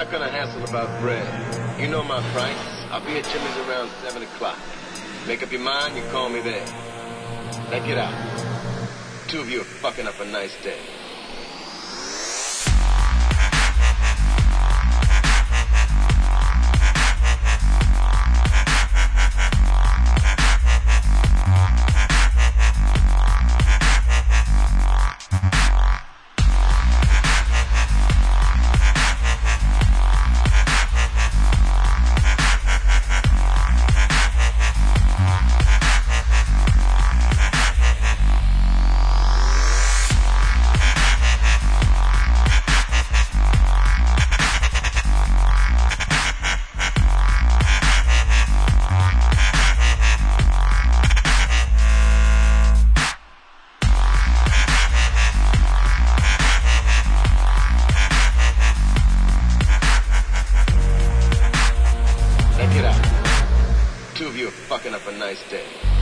not gonna hassle about bread. You know my price. I'll be at Jimmy's around 7 o'clock. Make up your mind, you call me there. Now get out. Two of you are fucking up a nice day. Two of you are fucking up a nice day.